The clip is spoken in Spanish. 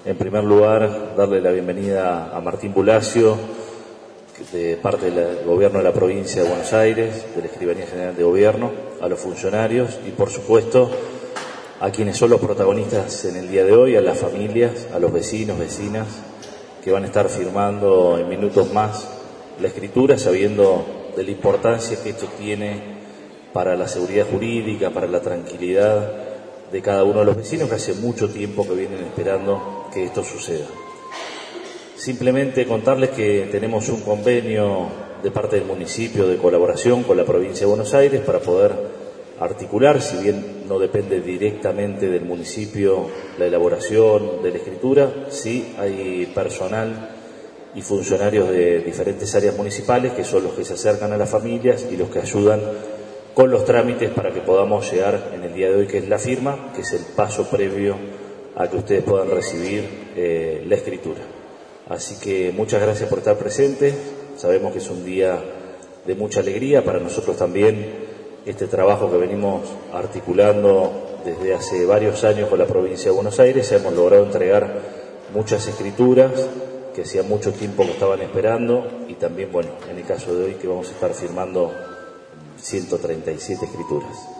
En primer lugar, darle la bienvenida a Martín Bulacio, de parte del Gobierno de la Provincia de Buenos Aires, de la Escribanía General de Gobierno, a los funcionarios y, por supuesto, a quienes son los protagonistas en el día de hoy, a las familias, a los vecinos, vecinas, que van a estar firmando en minutos más la escritura, sabiendo de la importancia que esto tiene para la seguridad jurídica, para la tranquilidad de cada uno de los vecinos, que hace mucho tiempo que vienen esperando que esto suceda. Simplemente contarles que tenemos un convenio de parte del municipio de colaboración con la provincia de Buenos Aires para poder articular, si bien no depende directamente del municipio la elaboración de la escritura, sí hay personal y funcionarios de diferentes áreas municipales que son los que se acercan a las familias y los que ayudan con los trámites para que podamos llegar en el día de hoy, que es la firma, que es el paso previo a que ustedes puedan recibir la escritura. Así que muchas gracias por estar presentes. Sabemos que es un día de mucha alegría para nosotros también. Este trabajo que venimos articulando desde hace varios años con la provincia de Buenos Aires, hemos logrado entregar muchas escrituras que hacía mucho tiempo que estaban esperando, y también, bueno, en el caso de hoy que vamos a estar firmando 137 escrituras.